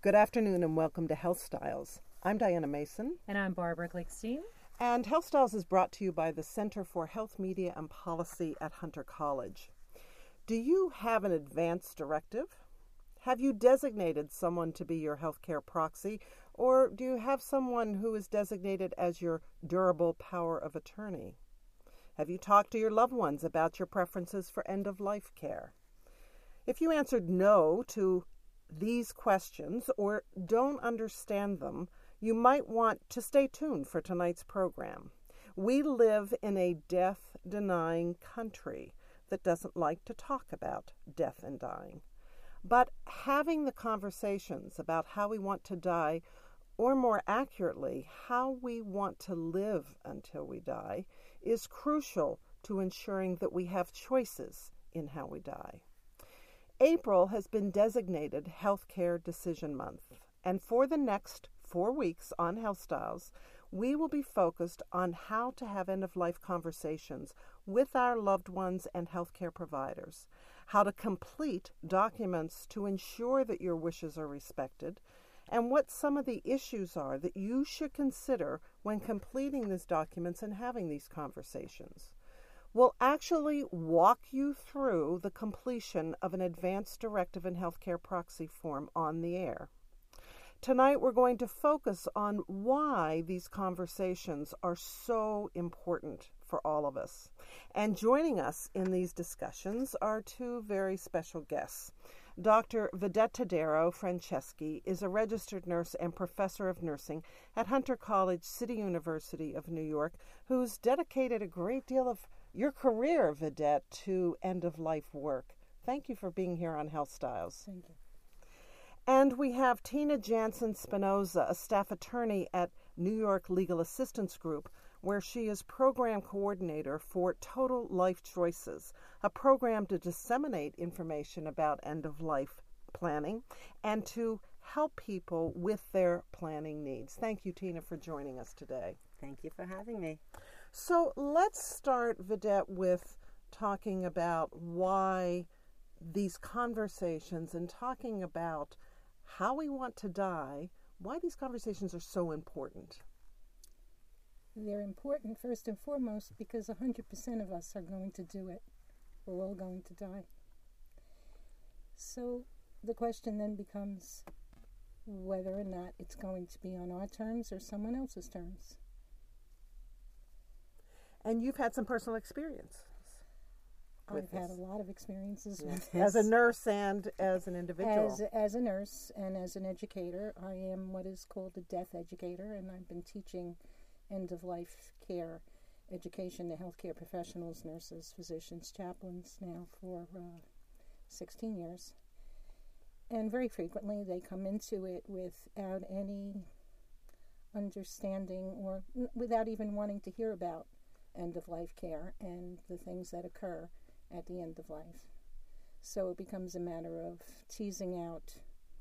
Good afternoon and welcome to Health Styles. I'm Diana Mason. And I'm Barbara Glickstein. And Health Styles is brought to you by the Center for Health Media and Policy at Hunter College. Do you have an advance directive? Have you designated someone to be your healthcare proxy, or do you have someone who is designated as your durable power of attorney? Have you talked to your loved ones about your preferences for end-of-life care? If you answered no to these questions or don't understand them, you might want to stay tuned for tonight's program. We live in a death-denying country that doesn't like to talk about death and dying. But having the conversations about how we want to die, or more accurately, how we want to live until we die, is crucial to ensuring that we have choices in how we die. April has been designated Healthcare Decision Month, and for the next 4 weeks on Health Styles, we will be focused on how to have end-of-life conversations with our loved ones and healthcare providers, how to complete documents to ensure that your wishes are respected, and what some of the issues are that you should consider when completing these documents and having these conversations. We'll actually walk you through the completion of an advance directive and healthcare proxy form on the air. Tonight we're going to focus on why these conversations are so important for all of us. And joining us in these discussions are two very special guests. Dr. Vedette Tadero-Franceschi is a registered nurse and professor of nursing at Hunter College, City University of New York, who's dedicated a great deal of your career, Vedette, to end-of-life work. Thank you for being here on Health Styles. Thank you. And we have Tina Jansen Spinoza, a staff attorney at New York Legal Assistance Group, where she is program coordinator for Total Life Choices, a program to disseminate information about end-of-life planning and to help people with their planning needs. Thank you, Tina, for joining us today. Thank you for having me. So let's start, Vedette, with talking about why these conversations and talking about how we want to die, why these conversations are so important. They're important first and foremost because 100% of us are going to do it. We're all going to die. So the question then becomes whether or not it's going to be on our terms or someone else's terms. And you've had some personal experience. I've had a lot of experiences with this. As a nurse and as an individual. As a nurse and as an educator, I am what is called a death educator, and I've been teaching end-of-life care education to healthcare professionals, nurses, physicians, chaplains now for 16 years. And very frequently they come into it without any understanding or without even wanting to hear about end-of-life care and the things that occur at the end of life. So it becomes a matter of teasing out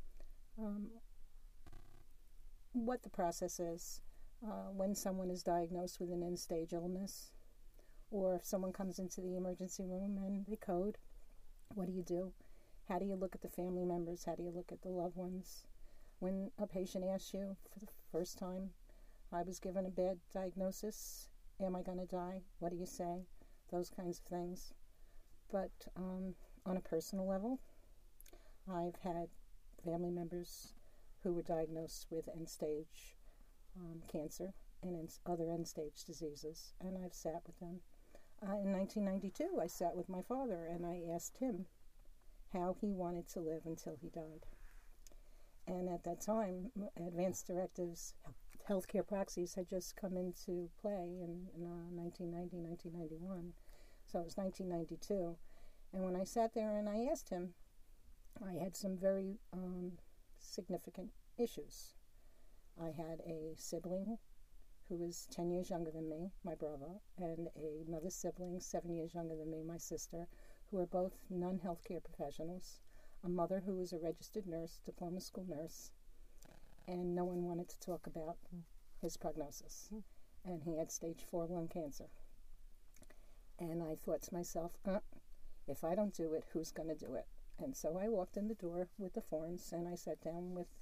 what the process is when someone is diagnosed with an end-stage illness, or if someone comes into the emergency room and they code, what do you do? How do you look at the family members? How do you look at the loved ones? When a patient asks you for the first time, I was given a bad diagnosis, am I going to die? What do you say? Those kinds of things. But on a personal level, I've had family members who were diagnosed with end-stage cancer and other end-stage diseases, and I've sat with them. In 1992, I sat with my father, and I asked him how he wanted to live until he died. And at that time, advance directives, healthcare proxies had just come into play in 1990, 1991. So it was 1992. And when I sat there and I asked him, I had some very significant issues. I had a sibling who was 10 years younger than me, my brother, and another sibling 7 years younger than me, my sister, who are both non-healthcare professionals, a mother who was a registered nurse, diploma school nurse, and no one wanted to talk about his prognosis. And he had stage 4 lung cancer. And I thought to myself, if I don't do it, who's going to do it? And so I walked in the door with the forms, and I sat down with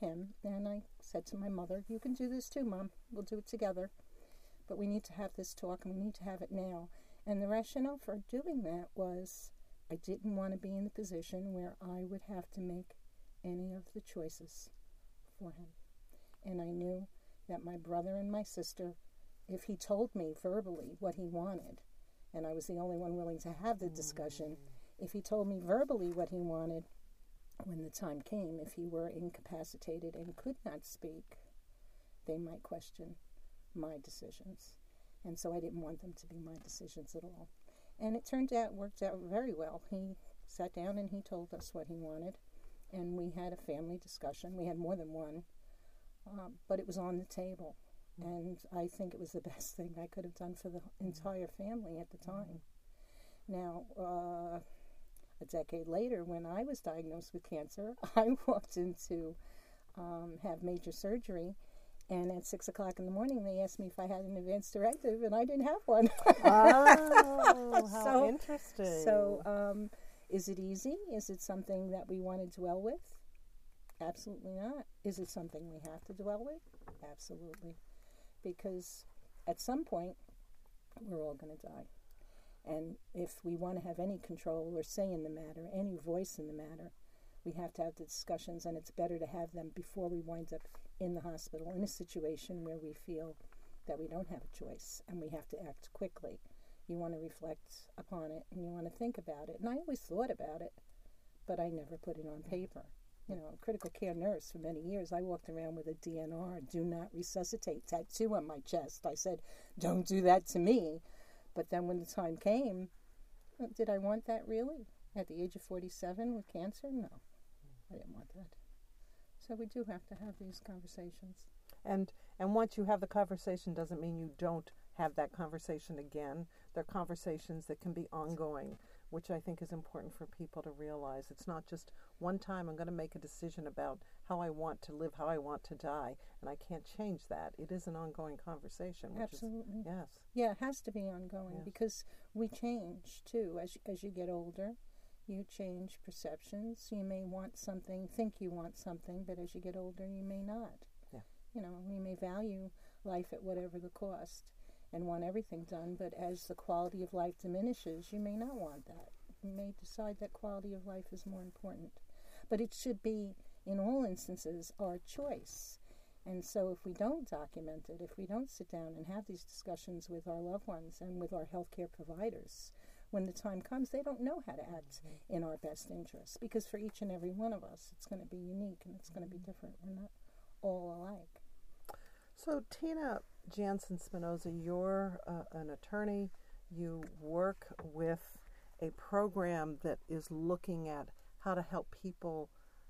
him, and I said to my mother, you can do this too, Mom. We'll do it together. But we need to have this talk, and we need to have it now. And the rationale for doing that was I didn't want to be in the position where I would have to make any of the choices for him. And I knew that my brother and my sister, if he told me verbally what he wanted, and I was the only one willing to have the discussion, if he told me verbally what he wanted, when the time came, if he were incapacitated and could not speak, they might question my decisions. And so I didn't want them to be my decisions at all. And it worked out very well. He sat down and he told us what he wanted, and we had a family discussion. We had more than one, but it was on the table. And I think it was the best thing I could have done for the entire family at the time. Now, a decade later, when I was diagnosed with cancer, I walked in to have major surgery, and at 6 o'clock in the morning, they asked me if I had an advance directive, and I didn't have one. Oh, how interesting. So, is it easy? Is it something that we want to dwell with? Absolutely not. Is it something we have to dwell with? Absolutely. Because at some point, we're all going to die. And if we want to have any control or say in the matter, any voice in the matter, we have to have the discussions, and it's better to have them before we wind up in the hospital in a situation where we feel that we don't have a choice and we have to act quickly. You want to reflect upon it and you want to think about it. And I always thought about it, but I never put it on paper. You know, a critical care nurse for many years, I walked around with a DNR, do not resuscitate tattoo on my chest. I said, don't do that to me. But then when the time came, did I want that really? At the age of 47 with cancer? No, I didn't want that. So we do have to have these conversations. And once you have the conversation doesn't mean you don't have that conversation again. They're conversations that can be ongoing, which I think is important for people to realize. It's not just one time I'm going to make a decision about how I want to live, how I want to die, and I can't change that. It is an ongoing conversation. Absolutely. Yes. Yeah, it has to be ongoing because we change too. As you get older, you change perceptions. You may want something, think you want something, but as you get older, you may not. Yeah. You know, you may value life at whatever the cost and want everything done, but as the quality of life diminishes, you may not want that. You may decide that quality of life is more important. But it should be, in all instances, our choice. And so if we don't document it, if we don't sit down and have these discussions with our loved ones and with our healthcare providers, when the time comes, they don't know how to act in our best interest. Because for each and every one of us, it's going to be unique and it's going to be different. We're not all alike. So, Tina Jansen-Spinoza, you're an attorney. You work with a program that is looking at how to help people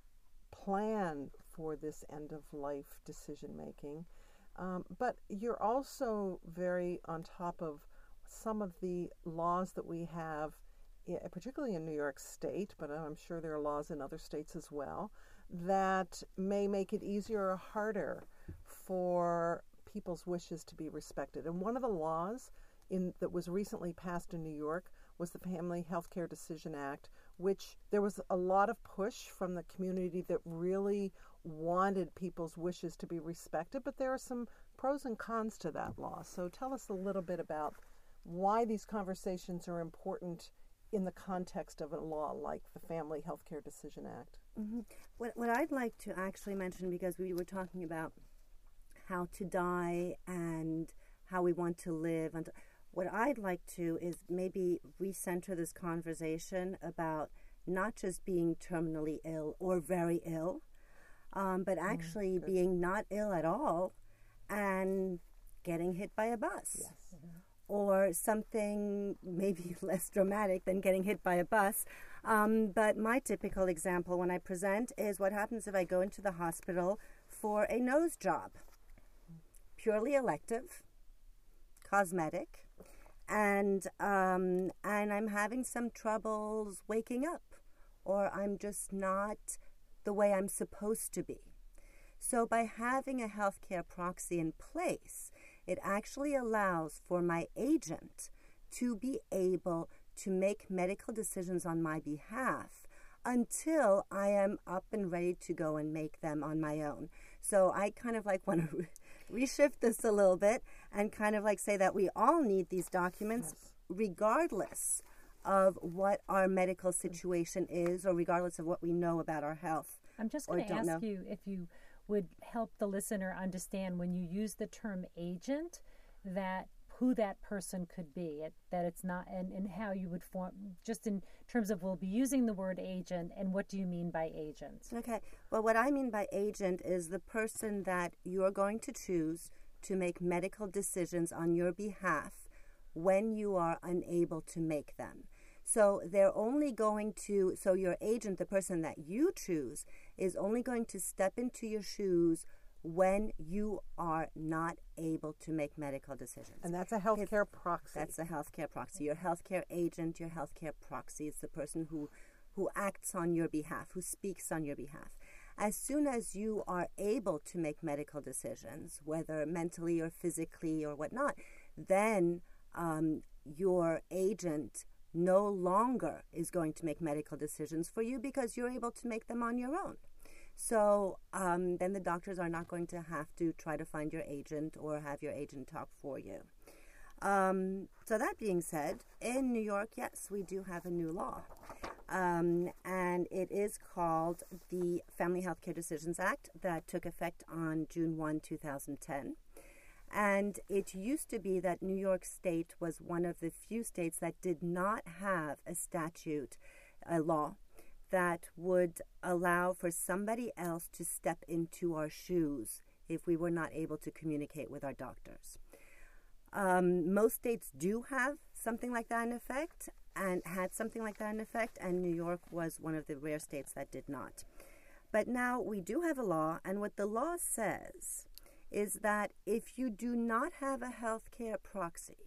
plan for this end-of-life decision-making. But you're also very on top of some of the laws that we have, particularly in New York State, but I'm sure there are laws in other states as well, that may make it easier or harder for people's wishes to be respected. And one of the laws that was recently passed in New York was the Family Healthcare Decision Act, which there was a lot of push from the community that really wanted people's wishes to be respected, but there are some pros and cons to that law. So tell us a little bit about why these conversations are important in the context of a law like the Family Healthcare Decision Act. Mm-hmm. What I'd like to actually mention, because we were talking about how to die and how we want to live, and what I'd like to is maybe recenter this conversation about not just being terminally ill or very ill, but actually being not ill at all and getting hit by a bus. Yes. Or something maybe less dramatic than getting hit by a bus. But my typical example when I present is what happens if I go into the hospital for a nose job. Purely elective, cosmetic, and I'm having some troubles waking up, or I'm just not the way I'm supposed to be. So by having a healthcare proxy in place, it actually allows for my agent to be able to make medical decisions on my behalf until I am up and ready to go and make them on my own. So I kind of like want to reshift this a little bit and kind of like say that we all need these documents regardless of what our medical situation is or regardless of what we know about our health. I'm just going to ask you if you would help the listener understand when you use the term agent, that who that person could be, that it's not, and how you would form, just in terms of we'll be using the word agent, and what do you mean by agent? Okay, well, what I mean by agent is the person that you're going to choose to make medical decisions on your behalf when you are unable to make them. So they're only going to, so your agent, the person that you choose, is only going to step into your shoes when you are not able to make medical decisions. And that's a healthcare proxy. That's a healthcare proxy. Your healthcare agent, your healthcare proxy is the person who acts on your behalf, who speaks on your behalf. As soon as you are able to make medical decisions, whether mentally or physically or whatnot, then your agent no longer is going to make medical decisions for you because you're able to make them on your own. So then the doctors are not going to have to try to find your agent or have your agent talk for you. So that being said, in New York, yes, we do have a new law. And it is called the Family Healthcare Decisions Act that took effect on June 1, 2010. And it used to be that New York State was one of the few states that did not have a statute, a law, that would allow for somebody else to step into our shoes if we were not able to communicate with our doctors. Most states do have something like that in effect and had something like that in effect, and New York was one of the rare states that did not. But now we do have a law, and what the law says is that if you do not have a healthcare proxy,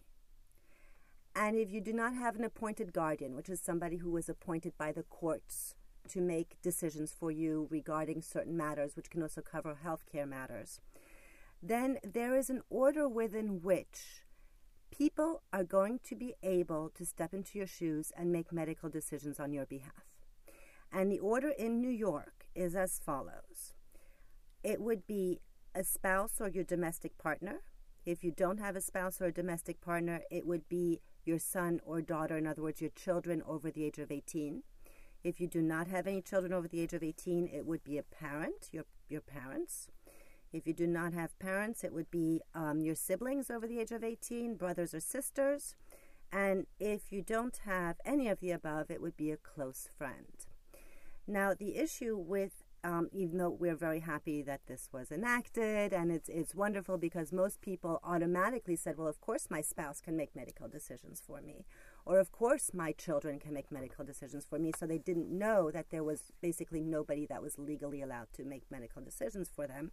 and if you do not have an appointed guardian, which is somebody who was appointed by the courts to make decisions for you regarding certain matters, which can also cover healthcare matters, then there is an order within which people are going to be able to step into your shoes and make medical decisions on your behalf. And the order in New York is as follows. It would be a spouse or your domestic partner. If you don't have a spouse or a domestic partner, it would be your son or daughter, in other words, your children over the age of 18. If you do not have any children over the age of 18, it would be a parent, your parents. If you do not have parents, it would be your siblings over the age of 18, brothers or sisters. And if you don't have any of the above, it would be a close friend. Now, the issue with even though we're very happy that this was enacted, and it's wonderful because most people automatically said, well, of course my spouse can make medical decisions for me, or of course my children can make medical decisions for me, so they didn't know that there was basically nobody that was legally allowed to make medical decisions for them.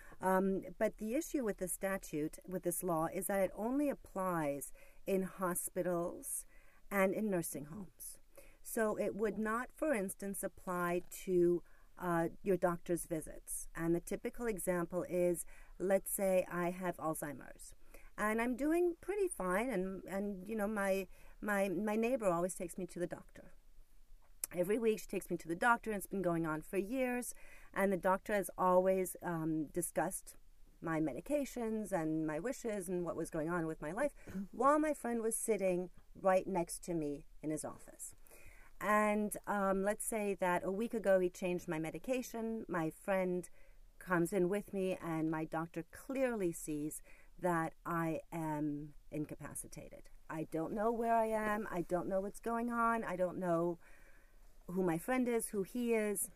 But the issue with the statute, with this law, is that it only applies in hospitals and in nursing homes. So it would not, for instance, apply to your doctor's visits. And the typical example is, let's say I have Alzheimer's and I'm doing pretty fine, and you know, my neighbor always takes me to the doctor. Every week she takes me to the doctor, and it's been going on for years, and the doctor has always discussed my medications and my wishes and what was going on with my life while my friend was sitting right next to me in his office. And let's say that a week ago he changed my medication. My friend comes in with me, and my doctor clearly sees that I am incapacitated. I don't know where I am. I don't know what's going on. I don't know who my friend is, who he is.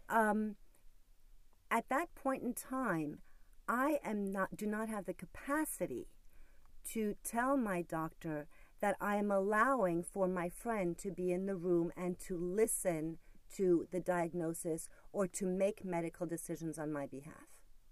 At that point in time, I do not have the capacity to tell my doctor that I am allowing for my friend to be in the room and to listen to the diagnosis or to make medical decisions on my behalf.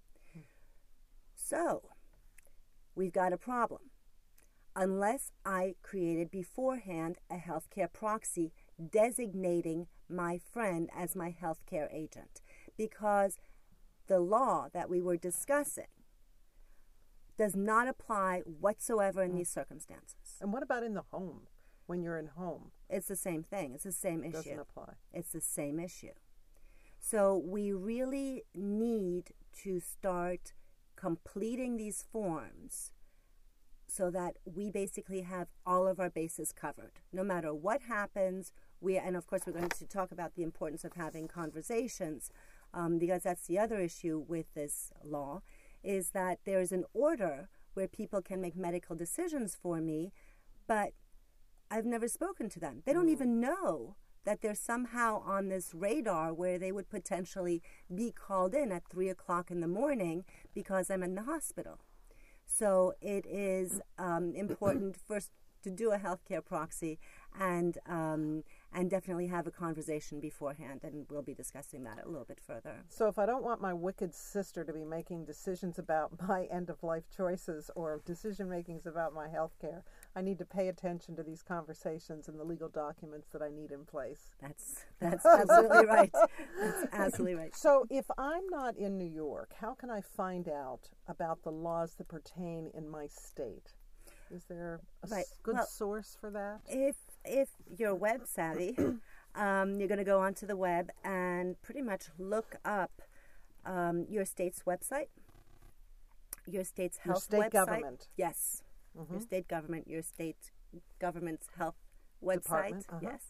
So, we've got a problem. Unless I created beforehand a healthcare proxy designating my friend as my healthcare agent, because the law that we were discussing does not apply whatsoever in these circumstances. And what about in the home? when you're in home. It's the same thing. It's the same issue. Doesn't apply. It's the same issue. So we really need to start completing these forms so that we basically have all of our bases covered. No matter what happens, and of course we're going to talk about the importance of having conversations, because that's the other issue with this law, is that there's an order where people can make medical decisions for me, but I've never spoken to them. They don't even know that they're somehow on this radar where they would potentially be called in at 3 o'clock in the morning because I'm in the hospital. So it is important first to do a healthcare proxy and definitely have a conversation beforehand, and we'll be discussing that a little bit further. So if I don't want my wicked sister to be making decisions about my end-of-life choices or decision-makings about my health care, I need to pay attention to these conversations and the legal documents that I need in place. That's absolutely right. That's absolutely right. So if I'm not in New York, how can I find out about the laws that pertain in my state? Is there a good source for that? If you're web savvy, you're going to go onto the web and pretty much look up your state's website, your state's health your state website. Government. Yes. Mm-hmm. Your state government, your state government's health website. Yes.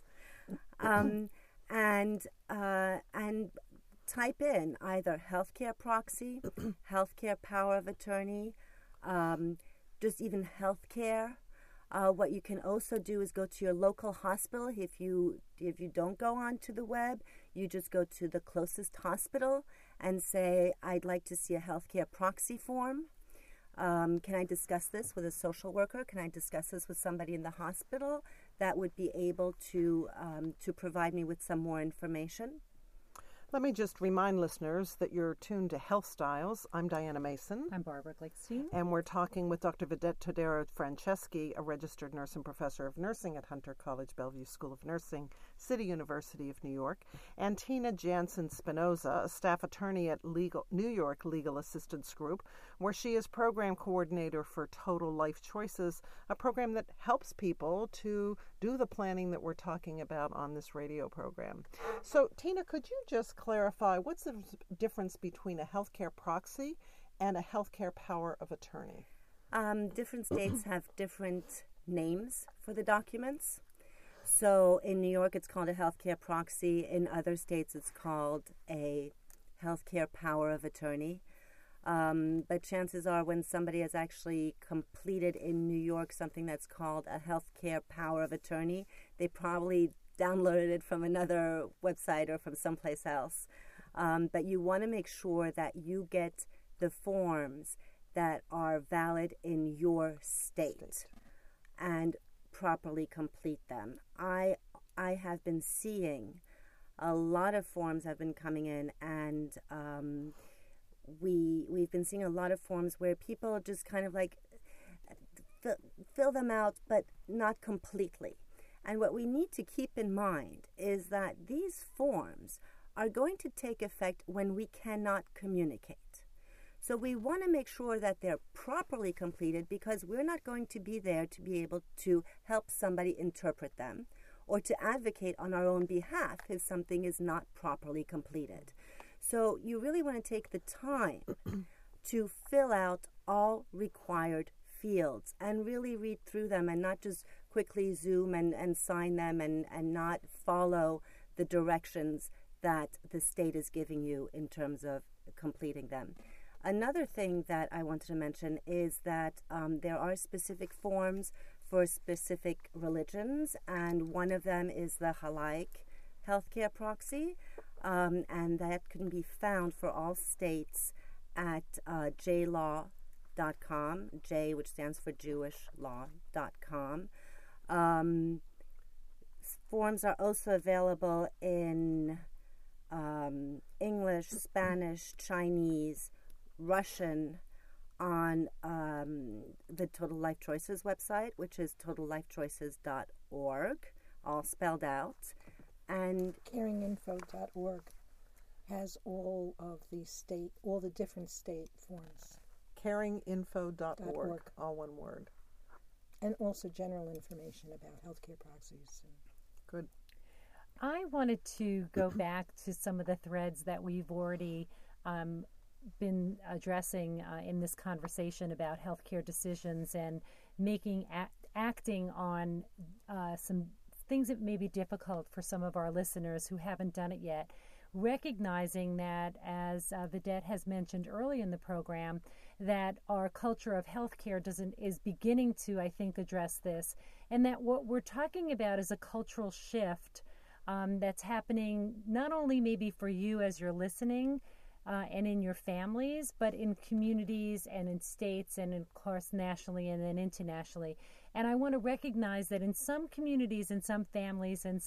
And type in either healthcare proxy, healthcare power of attorney, just even healthcare. What you can also do is go to your local hospital. If you don't go onto the web, you just go to the closest hospital and say, I'd like to see a healthcare proxy form. Can I discuss this with a social worker? Can I discuss this with somebody in the hospital that would be able to provide me with some more information? Let me just remind listeners that you're tuned to Health Styles. I'm Diana Mason. I'm Barbara Glickstein. And we're talking with Dr. Vedette Todaro Franceschi, a registered nurse and professor of nursing at Hunter College Bellevue School of Nursing, City University of New York, and Tina Jansen Spinoza, a staff attorney at New York Legal Assistance Group, where she is program coordinator for Total Life Choices, a program that helps people to do the planning that we're talking about on this radio program. So, Tina, could you just clarify what's the difference between a healthcare proxy and a healthcare power of attorney? Different states have different names for the documents. So in New York, it's called a healthcare proxy. In other states, it's called a healthcare power of attorney. But chances are when somebody has actually completed in New York something that's called a healthcare power of attorney, they probably downloaded it from another website or from someplace else. But you want to make sure that you get the forms that are valid in your state and properly complete them. I have been seeing a lot of forms have been coming in, and we've been seeing a lot of forms where people just kind of like fill them out, but not completely. And what we need to keep in mind is that these forms are going to take effect when we cannot communicate. So we want to make sure that they're properly completed, because we're not going to be there to be able to help somebody interpret them or to advocate on our own behalf if something is not properly completed. So you really want to take the time to fill out all required fields and really read through them, and not just quickly zoom and sign them and not follow the directions that the state is giving you in terms of completing them. Another thing that I wanted to mention is that there are specific forms for specific religions, and one of them is the Halaic healthcare proxy, and that can be found for all states at jlaw.com, J, which stands for Jewish law.com. Forms are also available in English, Spanish, Chinese, Russian on the Total Life Choices website, which is totallifechoices.org, all spelled out. And caringinfo.org has all the different state forms. caringinfo.org, all one word. and also general information about healthcare proxies. Good. I wanted to go back to some of the threads that we've already been addressing in this conversation about healthcare decisions and acting on some things that may be difficult for some of our listeners who haven't done it yet, recognizing that, as Vidette has mentioned early in the program, that our culture of healthcare is beginning to, I think, address this, and that what we're talking about is a cultural shift that's happening not only maybe for you as you're listening and in your families, but in communities and in states and, of course, nationally and then internationally. And I want to recognize that in some communities, in some families, and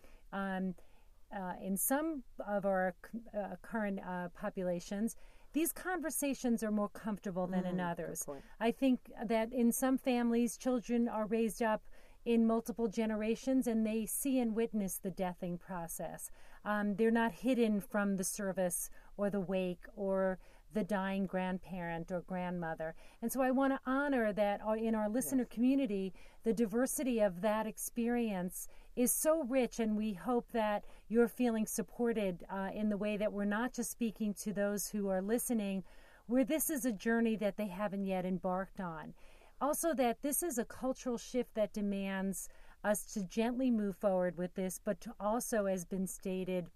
in some of our current populations, these conversations are more comfortable than in others. I think that in some families, children are raised up in multiple generations and they see and witness the deathing process. They're not hidden from the service or the wake or the dying grandparent or grandmother. And so I want to honor that in our listener community, the diversity of that experience is so rich, and we hope that you're feeling supported in the way that we're not just speaking to those who are listening, where this is a journey that they haven't yet embarked on. Also, that this is a cultural shift that demands us to gently move forward with this, but to also, as been stated,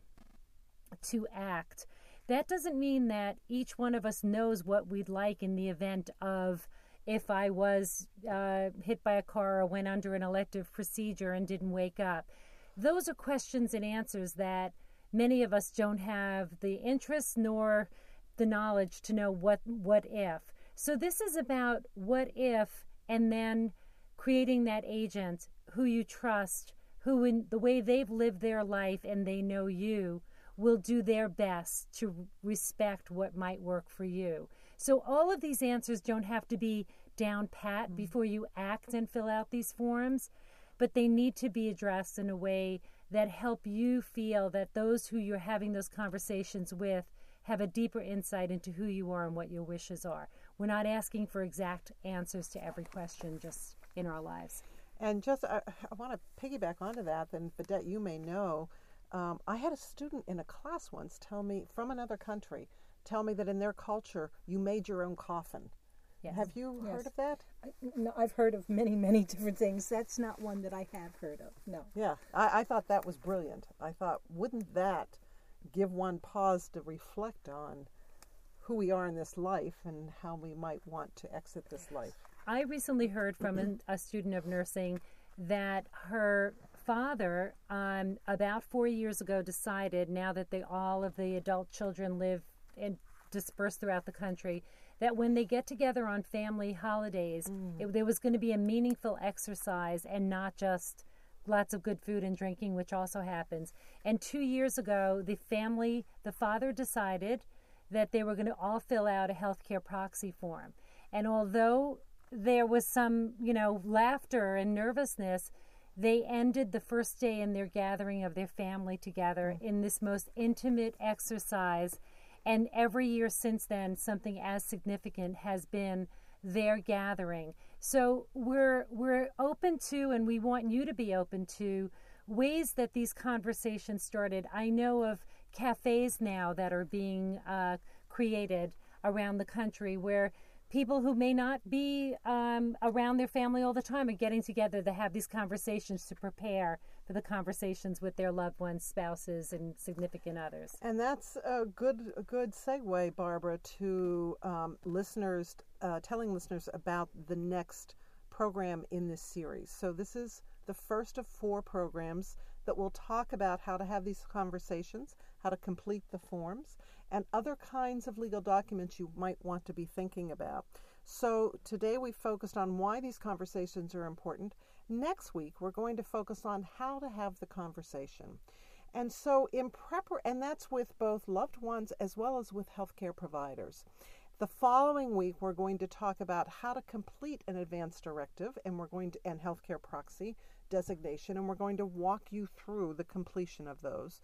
to act. That doesn't mean that each one of us knows what we'd like in the event of if I was hit by a car or went under an elective procedure and didn't wake up. Those are questions and answers that many of us don't have the interest nor the knowledge to know what if. So this is about what if, and then creating that agent who you trust, who in the way they've lived their life and they know you, will do their best to respect what might work for you. So all of these answers don't have to be down pat before you act and fill out these forms, but they need to be addressed in a way that help you feel that those who you're having those conversations with have a deeper insight into who you are and what your wishes are. We're not asking for exact answers to every question just in our lives. And just, I want to piggyback onto that, then Vidette, you may know, I had a student in a class once tell me, from another country, tell me that in their culture, you made your own coffin. Yes. Have you heard of that? No, I've heard of many, many different things. That's not one that I have heard of, no. Yeah, I thought that was brilliant. I thought, wouldn't that give one pause to reflect on who we are in this life and how we might want to exit this life? I recently heard from a student of nursing that her father, about 4 years ago, decided, now that all of the adult children live and dispersed throughout the country, that when they get together on family holidays, there was going to be a meaningful exercise and not just lots of good food and drinking, which also happens. And 2 years ago, the father decided that they were going to all fill out a healthcare proxy form. And although there was some, laughter and nervousness, they ended the first day in their gathering of their family together in this most intimate exercise. And every year since then, something as significant has been their gathering. So we're open to, and we want you to be open to, ways that these conversations started. I know of cafes now that are being created around the country where people who may not be around their family all the time are getting together to have these conversations to prepare for the conversations with their loved ones, spouses, and significant others. And that's a good segue, Barbara, to listeners, telling listeners about the next program in this series. So this is the first of 4 programs that will talk about how to have these conversations, how to complete the forms, and other kinds of legal documents you might want to be thinking about. So today we focused on why these conversations are important. Next week, we're going to focus on how to have the conversation. And so and that's with both loved ones as well as with healthcare providers. The following week, we're going to talk about how to complete an advance directive, and healthcare proxy designation, and we're going to walk you through the completion of those.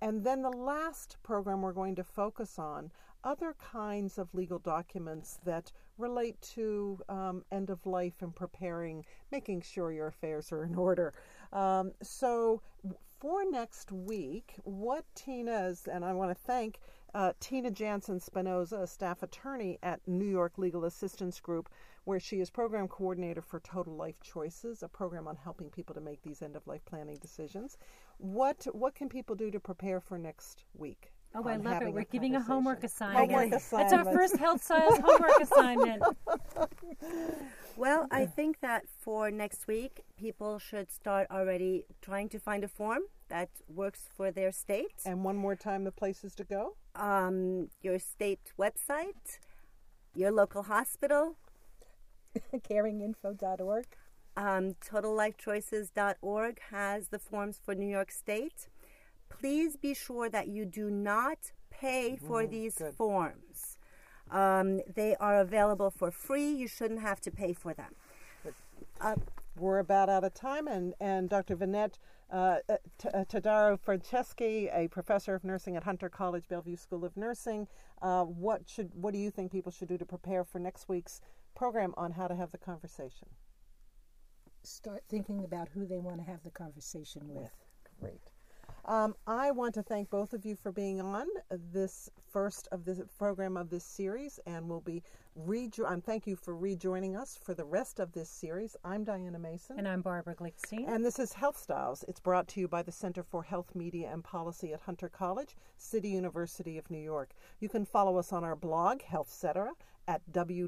And then the last program we're going to focus on other kinds of legal documents that relate to end of life and preparing, making sure your affairs are in order. So for next week, what Tina's, and I want to thank Tina Jansen Spinoza, a staff attorney at New York Legal Assistance Group, where she is program coordinator for Total Life Choices, a program on helping people to make these end-of-life planning decisions. What can people do to prepare for next week? Oh, I love it. We're giving a homework assignment. Homework assignment. That's our first Health Styles homework assignment. Well, I think that for next week, people should start already trying to find a form that works for their state. And one more time, the places to go? Your state website, your local hospital, caringinfo.org. TotalLifeChoices.org has the forms for New York State. Please be sure that you do not pay for these forms. They are available for free. You shouldn't have to pay for them. We're about out of time, and Dr. Vinette Todaro Franceschi, a professor of nursing at Hunter College Bellevue School of Nursing, what do you think people should do to prepare for next week's program on how to have the conversation? Start thinking about who they want to have the conversation with. Great. I want to thank both of you for being on this first of this program of this series, and we'll be thank you for rejoining us for the rest of this series. I'm Diana Mason. And I'm Barbara Glickstein. And this is Health Styles. It's brought to you by the Center for Health, Media, and Policy at Hunter College, City University of New York. You can follow us on our blog, HealthCetera, at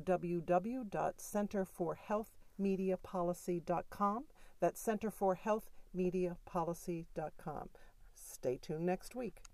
www.centerforhealthmediapolicy.com. That's centerforhealthmediapolicy.com. Stay tuned next week.